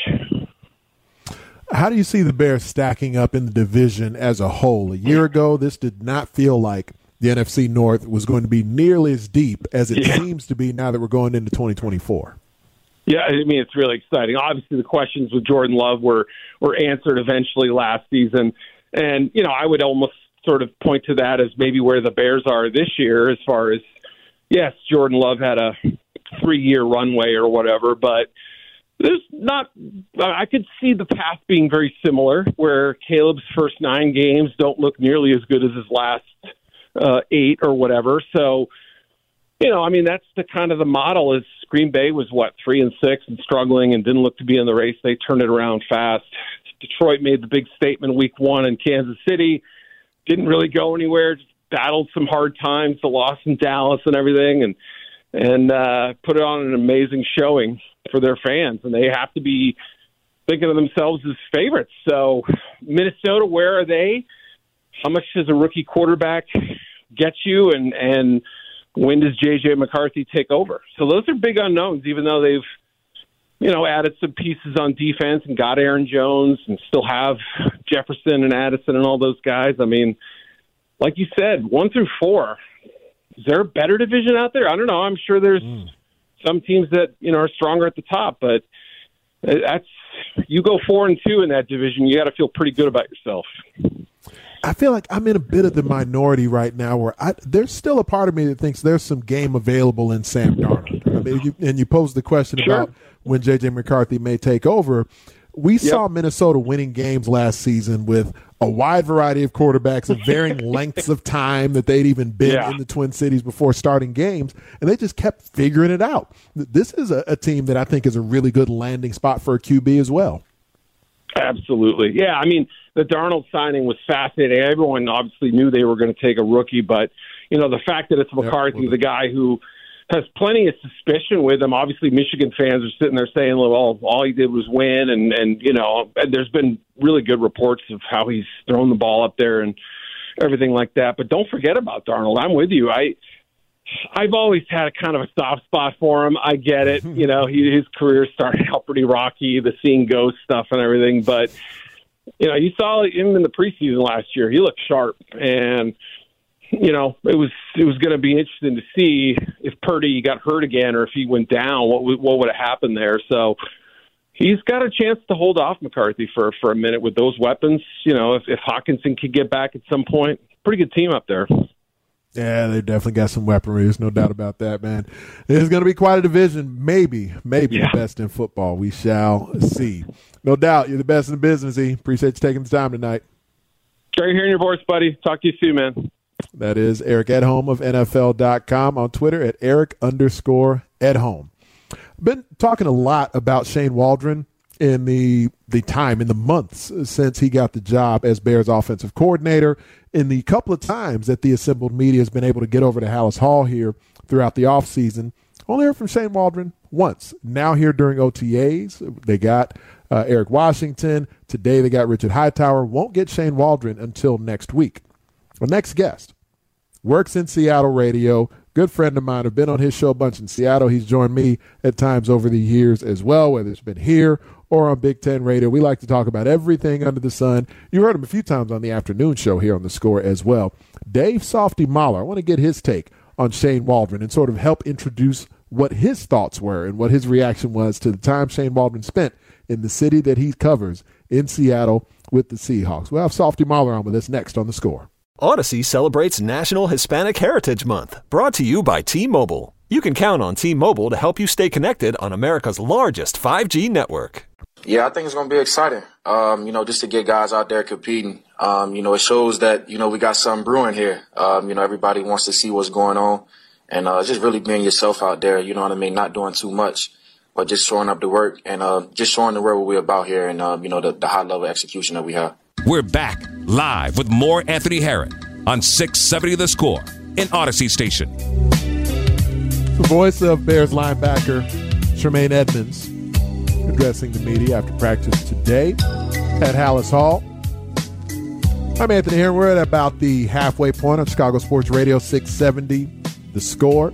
How do you see the Bears stacking up in the division as a whole? A year ago, this did not feel like the N F C North was going to be nearly as deep as it yeah. seems to be now that we're going into twenty twenty-four. Yeah, I mean, it's really exciting. Obviously, the questions with Jordan Love were, were answered eventually last season. And, you know, I would almost sort of point to that as maybe where the Bears are this year as far as, yes, Jordan Love had a three-year runway or whatever, but there's not – I could see the path being very similar where Caleb's first nine games don't look nearly as good as his last uh, eight or whatever. So, you know, I mean, that's the kind of the model is Green Bay was, what, three and six and struggling and didn't look to be in the race. They turned it around fast. Detroit made the big statement week one in Kansas City. Didn't really go anywhere, just battled some hard times, the loss in Dallas and everything, and and uh, put it on an amazing showing for their fans. And they have to be thinking of themselves as favorites. So Minnesota, where are they? How much does a rookie quarterback get you? And, and when does J J McCarthy take over? So those are big unknowns, even though they've, you know, added some pieces on defense and got Aaron Jones and still have Jefferson and Addison and all those guys. I mean, like you said, one through four, is there a better division out there? I don't know. I'm sure there's mm. some teams that, you know, are stronger at the top, but that's, you go four and two in that division, you got to feel pretty good about yourself. I feel like I'm in a bit of the minority right now where I, there's still a part of me that thinks there's some game available in Sam Darnold. I mean, you, and you posed the question sure. about when J J McCarthy may take over. We yep. saw Minnesota winning games last season with a wide variety of quarterbacks of varying lengths of time that they'd even been yeah. in the Twin Cities before starting games, and they just kept figuring it out. This is a, a team that I think is a really good landing spot for a Q B as well. Absolutely. Yeah, I mean, the Darnold signing was fascinating. Everyone obviously knew they were going to take a rookie, but, you know, the fact that it's McCarthy, yep. the guy who has plenty of suspicion with him. Obviously, Michigan fans are sitting there saying, well, all he did was win. And, and you know, there's been really good reports of how he's thrown the ball up there and everything like that. But don't forget about Darnold. I'm with you. I, I've always had a kind of a soft spot for him. I get it. You know, he, his career started out pretty rocky, the seeing ghost stuff and everything. But, you know, you saw him in the preseason last year. He looked sharp. And, you know, it was it was going to be interesting to see if Purdy got hurt again or if he went down, what what would have happened there. So he's got a chance to hold off McCarthy for, for a minute with those weapons. You know, if, if Hawkinson could get back at some point, pretty good team up there. Yeah, they definitely got some weaponry. There's no doubt about that, man. It's going to be quite a division. Maybe, maybe yeah. the best in football. We shall see. No doubt. You're the best in the business, E. Appreciate you taking the time tonight. Great hearing your voice, buddy. Talk to you soon, man. That is Eric Edholm of N F L dot com, on Twitter at Eric underscore Edholm. Been talking a lot about Shane Waldron in the the time, in the months since he got the job as Bears offensive coordinator, in the couple of times that the assembled media has been able to get over to Hallis Hall here throughout the offseason. Only heard from Shane Waldron once. Now here during O T As, they got uh, Eric Washington. Today they got Richard Hightower. Won't get Shane Waldron until next week. Our next guest works in Seattle radio. Good friend of mine. I've been on his show a bunch in Seattle. He's joined me at times over the years as well, whether it's been here or on Big Ten Radio. We like to talk about everything under the sun. You heard him a few times on the afternoon show here on The Score as well. Dave Softy Mahler. I want to get his take on Shane Waldron and sort of help introduce what his thoughts were and what his reaction was to the time Shane Waldron spent in the city that he covers in Seattle with the Seahawks. We'll have Softy Mahler on with us next on The Score. Odyssey celebrates National Hispanic Heritage Month, brought to you by T-Mobile. You can count on T-Mobile to help you stay connected on America's largest five G network. Yeah, I think it's going to be exciting, um, you know, just to get guys out there competing. Um, you know, it shows that, you know, we got something brewing here. Um, you know, everybody wants to see what's going on, and uh, just really being yourself out there, you know what I mean, not doing too much, but just showing up to work and uh, just showing the world what we're about here and, uh, you know, the, the high-level execution that we have. We're back live with more Anthony Herron on six seventy The Score in Odyssey Station. The voice of Bears linebacker Tremaine Edmunds addressing the media after practice today at Hallis Hall. I'm Anthony Herron. We're at about the halfway point on Chicago Sports Radio six seventy The Score.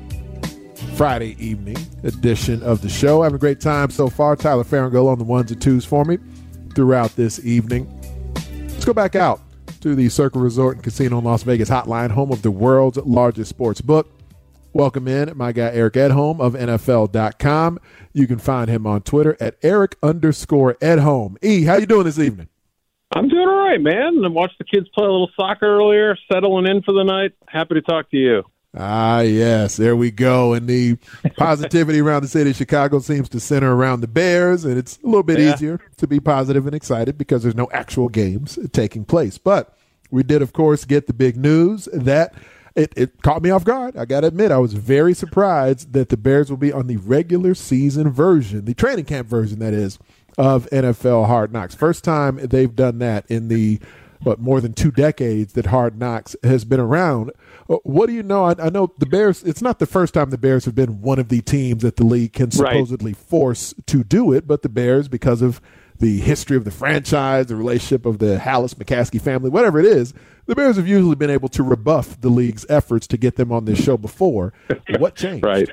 Friday evening edition of the show. Having a great time so far. Tyler Farringill on the ones and twos for me throughout this evening. Let's go back out to the Circle Resort and Casino in Las Vegas hotline, home of the world's largest sports book. Welcome in my guy Eric Edholm of N F L dot com. You can find him on Twitter at Eric underscore Edholm. E, how you doing this evening? I'm doing all right, man. I watched the kids play a little soccer earlier, settling in for the night. Happy to talk to you. Ah, yes, there we go. And the positivity around the city of Chicago seems to center around the Bears, and it's a little bit yeah. easier to be positive and excited because there's no actual games taking place. But we did, of course, get the big news that it, it caught me off guard. I got to admit, I was very surprised that the Bears will be on the regular season version, the training camp version, that is, of N F L Hard Knocks. First time they've done that in the but more than two decades that Hard Knocks has been around. What do you know? I, I know the Bears, it's not the first time the Bears have been one of the teams that the league can supposedly right. force to do it, but the Bears, because of the history of the franchise, the relationship of the Hallis-McCaskey family, whatever it is, the Bears have usually been able to rebuff the league's efforts to get them on this show before. What changed? Right.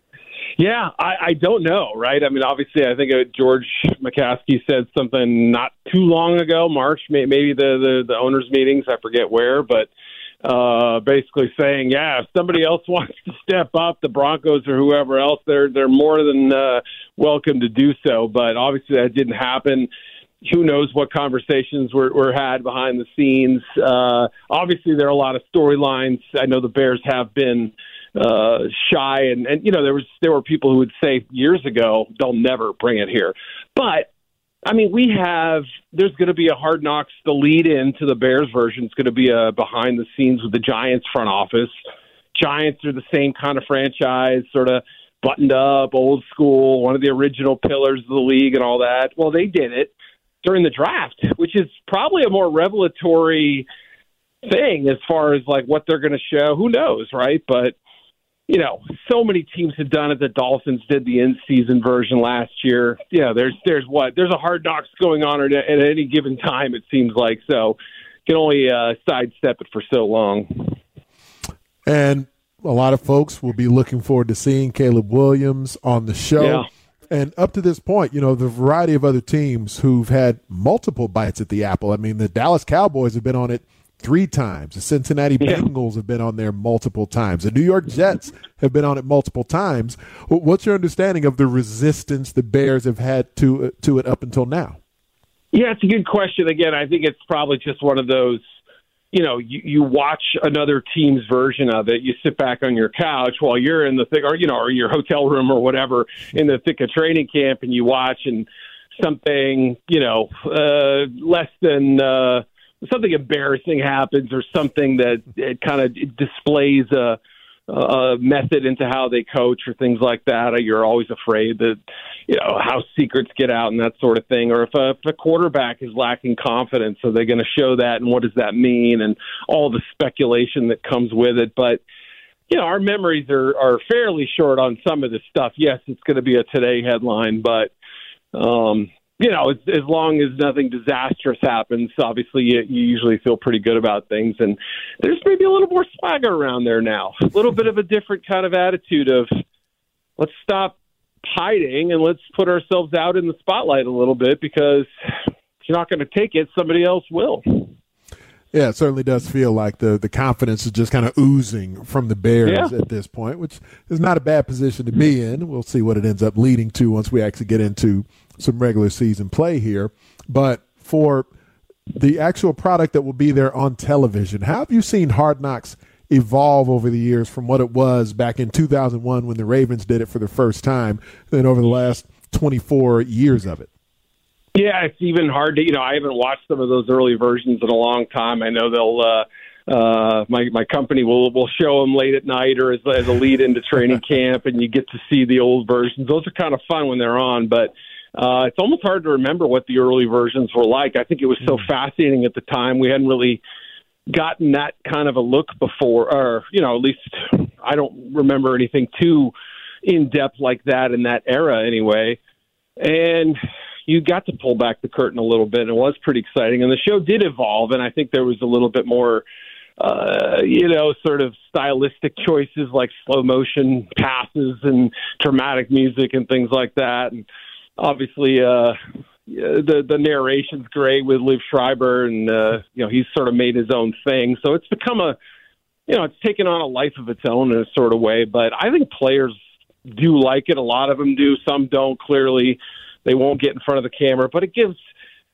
Yeah, I, I don't know, right? I mean, obviously, I think uh, George McCaskey said something not too long ago, March, may, maybe the, the, the owners' meetings, I forget where, but uh, basically saying, yeah, if somebody else wants to step up, the Broncos or whoever else, they're they're more than uh, welcome to do so. But obviously, that didn't happen. Who knows what conversations were, were had behind the scenes. Uh, obviously, there are a lot of storylines. I know the Bears have been uh, shy, and, and you know there was there were people who would say years ago they'll never bring it here. But I mean, we have there's going to be a Hard Knocks. The lead in to the Bears version is going to be a behind the scenes with the Giants front office. Giants are the same kind of franchise, sort of buttoned up, old school, one of the original pillars of the league, and all that. Well, they did it during the draft, which is probably a more revelatory thing as far as like what they're going to show. Who knows, right? But you know, so many teams have done it. The Dolphins did the in-season version last year. Yeah, there's there's what there's a Hard Knocks going on at, at any given time. It seems like so can only uh, sidestep it for so long. And a lot of folks will be looking forward to seeing Caleb Williams on the show. Yeah. And up to this point, you know, the variety of other teams who've had multiple bites at the apple. I mean, the Dallas Cowboys have been on it three times. The Cincinnati yeah. Bengals have been on there multiple times. The New York Jets have been on it multiple times. What's your understanding of the resistance the Bears have had to uh, to it up until now? Yeah, it's a good question. Again, I think it's probably just one of those you know, you, you watch another team's version of it. You sit back on your couch while you're in the thick, or, you know, or your hotel room or whatever in the thick of training camp, and you watch and something, you know, uh, less than uh, something embarrassing happens, or something that it kind of displays a, a method into how they coach or things like that. You're always afraid that, you know, how secrets get out and that sort of thing. Or if a, if a quarterback is lacking confidence, are they going to show that, and what does that mean, and all the speculation that comes with it. But, you know, our memories are, are fairly short on some of this stuff. Yes, it's going to be a Today headline, but, um, you know, as, as long as nothing disastrous happens, obviously you, you usually feel pretty good about things. And there's maybe a little more swagger around there now, a little bit of a different kind of attitude of, let's stop hiding and let's put ourselves out in the spotlight a little bit, because if you're not going to take it, somebody else will. Yeah, it certainly does feel like the, the confidence is just kind of oozing from the Bears yeah. at this point, which is not a bad position to be in. We'll see what it ends up leading to once we actually get into some regular season play here. But for the actual product that will be there on television, how have you seen Hard Knocks evolve over the years from what it was back in two thousand one when the Ravens did it for the first time, then over the last twenty-four years of it? Yeah, it's even hard to, you know, I haven't watched some of those early versions in a long time. I know they'll, uh, uh, my, my company will, will show them late at night or as, as a lead into training camp, and you get to see the old versions. Those are kind of fun when they're on, but uh, it's almost hard to remember what the early versions were like. I think it was so fascinating at the time. We hadn't really gotten that kind of a look before, or, you know, at least I don't remember anything too in-depth like that in that era anyway. And you got to pull back the curtain a little bit, and it was pretty exciting. And the show did evolve, and I think there was a little bit more, uh, you know, sort of stylistic choices like slow motion passes and dramatic music and things like that. And obviously, uh, the the narration's great with Liv Schreiber, and uh, you know, he's sort of made his own thing. So it's become a, you know, it's taken on a life of its own in a sort of way. But I think players do like it. A lot of them do. Some don't. Clearly, they won't get in front of the camera, but it gives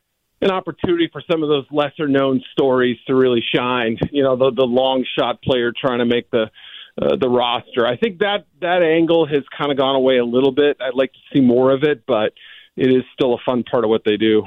an opportunity for some of those lesser-known stories to really shine. You know, the the long shot player trying to make the uh, the roster. I think that that angle has kind of gone away a little bit. I'd like to see more of it, but it is still a fun part of what they do.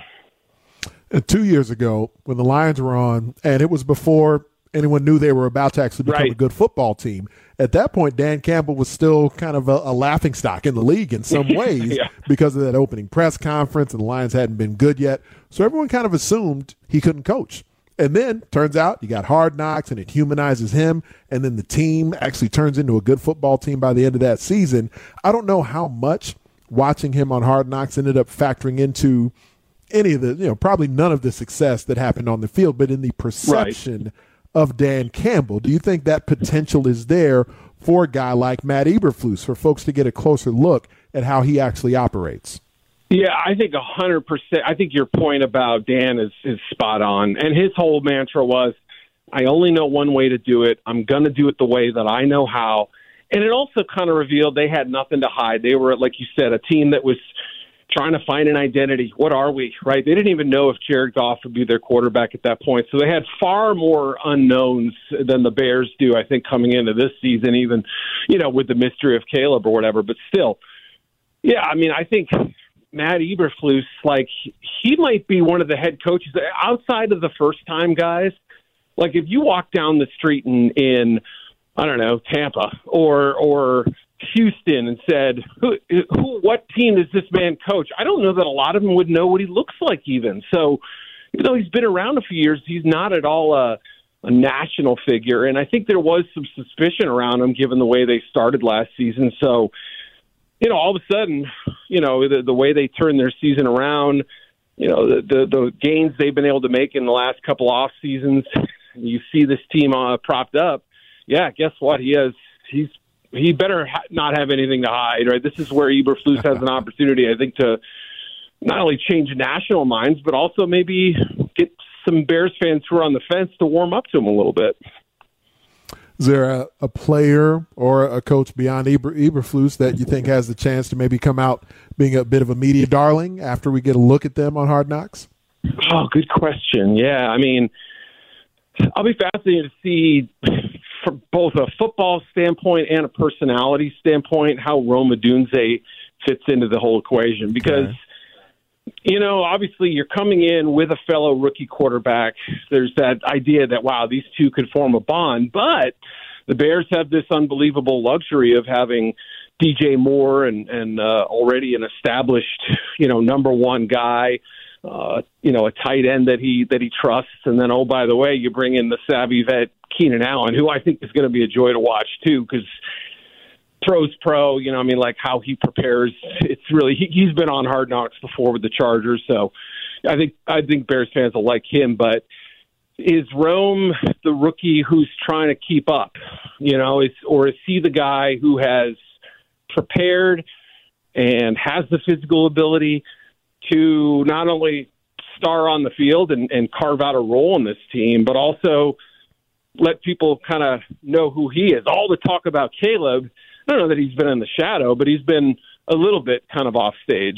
And two years ago, when the Lions were on, and it was before anyone knew they were about to actually become right. a good football team. At that point, Dan Campbell was still kind of a, a laughingstock in the league in some ways yeah. because of that opening press conference, and the Lions hadn't been good yet. So everyone kind of assumed he couldn't coach. And then, turns out, you got Hard Knocks, and it humanizes him, and then the team actually turns into a good football team by the end of that season. I don't know how much watching him on Hard Knocks ended up factoring into any of the, you know, probably none of the success that happened on the field, but in the perception right. of Dan Campbell. Do you think that potential is there for a guy like Matt Eberflus, for folks to get a closer look at how he actually operates? Yeah, I think one hundred percent. I think your point about Dan is, is spot on. And his whole mantra was, I only know one way to do it. I'm going to do it the way that I know how. And it also kind of revealed they had nothing to hide. They were, like you said, a team that was trying to find an identity. What are we, right? They didn't even know if Jared Goff would be their quarterback at that point. So they had far more unknowns than the Bears do, I think, coming into this season, even, you know, with the mystery of Caleb or whatever. But still, yeah, I mean, I think Matt Eberflus, like, he might be one of the head coaches outside of the first-time guys. Like, if you walk down the street in, in I don't know, Tampa or or Houston and said, who, who, what team does this man coach? I don't know that a lot of them would know what he looks like even. So, even though he's been around a few years, he's not at all a, a national figure. And I think there was some suspicion around him given the way they started last season. So, you know, all of a sudden, you know, the, the way they turned their season around, you know, the, the, the gains they've been able to make in the last couple off seasons, you see this team uh, propped up. Yeah, guess what? He has, he's, he better ha- not have anything to hide, right? This is where Eberflus has an opportunity, I think, to not only change national minds, but also maybe get some Bears fans who are on the fence to warm up to him a little bit. Is there a, a player or a coach beyond Eber, Eberflus that you think has the chance to maybe come out being a bit of a media darling after we get a look at them on Hard Knocks? Oh, good question. Yeah, I mean, I'll be fascinated to see from both a football standpoint and a personality standpoint how Rome Odunze fits into the whole equation because, okay. you know, obviously you're coming in with a fellow rookie quarterback. There's that idea that, wow, these two could form a bond, but the Bears have this unbelievable luxury of having D J Moore and, and uh, already an established, you know, number one guy, uh, you know, a tight end that he that he trusts. And then, oh, by the way, you bring in the savvy vet Keenan Allen, who I think is going to be a joy to watch, too, because pro's pro, you know, I mean, like how he prepares. It's really he, he's been on Hard Knocks before with the Chargers. So I think I think Bears fans will like him. But is Rome the rookie who's trying to keep up, you know, is, or is he the guy who has prepared and has the physical ability to not only star on the field and, and carve out a role in this team, but also let people kind of know who he is. All the talk about Caleb, I don't know that he's been in the shadow, but he's been a little bit kind of off stage.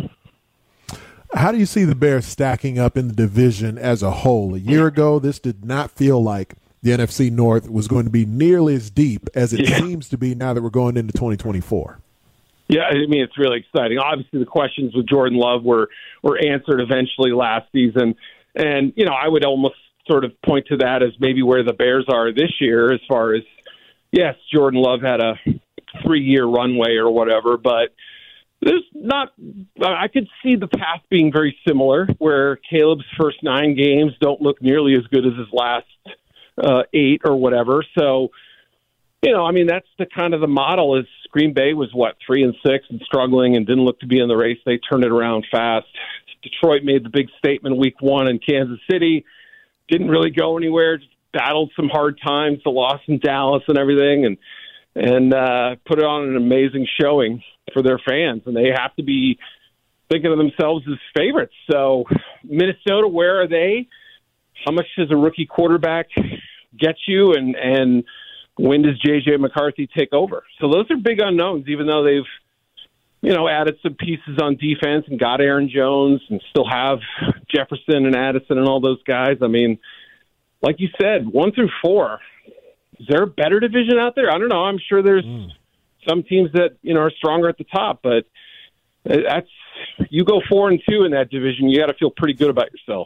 How do you see the Bears stacking up in the division as a whole? A year ago, this did not feel like the N F C North was going to be nearly as deep as it yeah. seems to be now that we're going into twenty twenty-four. Yeah, I mean, it's really exciting. Obviously, the questions with Jordan Love were, were answered eventually last season. And, you know, I would almost sort of point to that as maybe where the Bears are this year as far as, yes, Jordan Love had a three-year runway or whatever, but there's not – I could see the path being very similar where Caleb's first nine games don't look nearly as good as his last uh, eight or whatever. So, you know, I mean, that's the kind of the model is Green Bay was, what, three and six and struggling and didn't look to be in the race. They turned it around fast. Detroit made the big statement week one in Kansas City. Didn't really go anywhere. Just battled some hard times, the loss in Dallas and everything, and and uh, put it on an amazing showing for their fans. And they have to be thinking of themselves as favorites. So Minnesota, where are they? How much does a rookie quarterback get you? And, and when does J J McCarthy take over? So those are big unknowns, even though they've, you know, added some pieces on defense and got Aaron Jones and still have Jefferson and Addison and all those guys. I mean, like you said, one through four, is there a better division out there? I don't know. I'm sure there's mm. some teams that, you know, are stronger at the top, but that's, you go four and two in that division, you got to feel pretty good about yourself.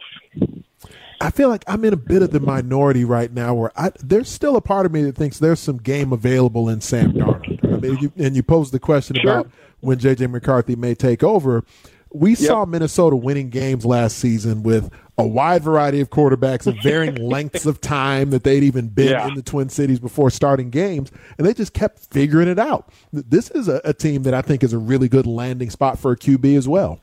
I feel like I'm in a bit of the minority right now where I, there's still a part of me that thinks there's some game available in Sam Darnold. I mean, you, and you posed the question sure. about when J J McCarthy may take over. We yep. saw Minnesota winning games last season with a wide variety of quarterbacks of varying lengths of time that they'd even been yeah. in the Twin Cities before starting games, and they just kept figuring it out. This is a, a team that I think is a really good landing spot for a Q B as well.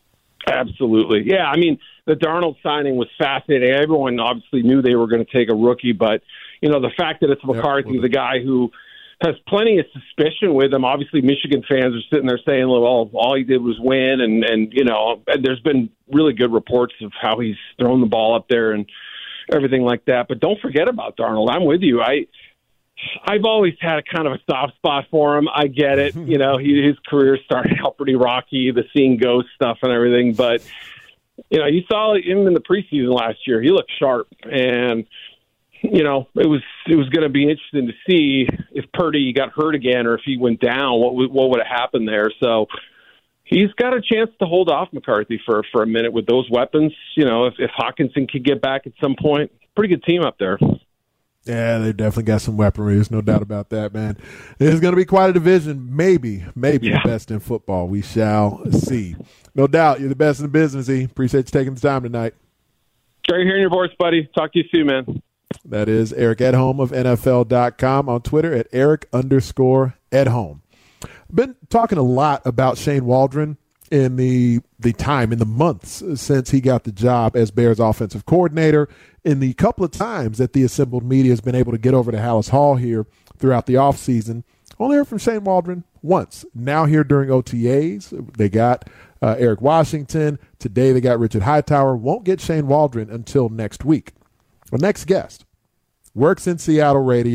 Absolutely. Yeah, I mean, the Darnold signing was fascinating. Everyone obviously knew they were going to take a rookie, but, you know, the fact that it's McCarthy, yep. the guy who has plenty of suspicion with him. Obviously, Michigan fans are sitting there saying, well, all he did was win, and, and you know, there's been really good reports of how he's thrown the ball up there and everything like that. But don't forget about Darnold. I'm with you. I, I've always had a kind of a soft spot for him. I get it. You know, he, his career started out pretty rocky, the seeing ghost stuff and everything. But, you know, you saw him in the preseason last year. He looked sharp. And, you know, it was it was going to be interesting to see if Purdy got hurt again or if he went down, what would, what would have happened there. So he's got a chance to hold off McCarthy for, for a minute with those weapons. You know, if, if Hawkinson could get back at some point, pretty good team up there. Yeah, they definitely got some weaponry. There's no doubt about that, man. It's going to be quite a division. Maybe, maybe yeah. the best in football. We shall see. No doubt. You're the best in the business, E. Appreciate you taking the time tonight. Great hearing your voice, buddy. Talk to you soon, man. That is Eric Edholm of N F L dot com, on Twitter at Eric underscore Edholm. Been talking a lot about Shane Waldron in the the time, in the months since he got the job as Bears offensive coordinator, in the couple of times that the assembled media has been able to get over to Hallis Hall here throughout the offseason. Only heard from Shane Waldron once. Now here during O T As, they got uh, Eric Washington. Today they got Richard Hightower. Won't get Shane Waldron until next week. Our next guest works in Seattle radio,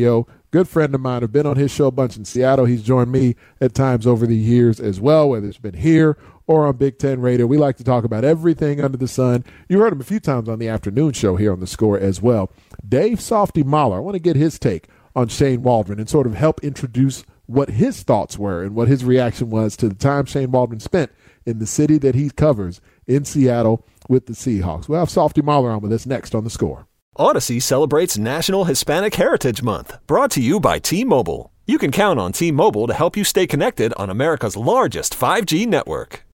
good friend of mine. I've been on his show a bunch in Seattle. He's joined me at times over the years as well, whether it's been here or on Big Ten Radio. We like to talk about everything under the sun. You heard him a few times on the afternoon show here on The Score as well. Dave Softy Mahler, I want to get his take on Shane Waldron and sort of help introduce what his thoughts were and what his reaction was to the time Shane Waldron spent in the city that he covers in Seattle with the Seahawks. We'll have Softy Mahler on with us next on The Score. Odyssey celebrates National Hispanic Heritage Month, brought to you by T-Mobile. You can count on T-Mobile to help you stay connected on America's largest five G network.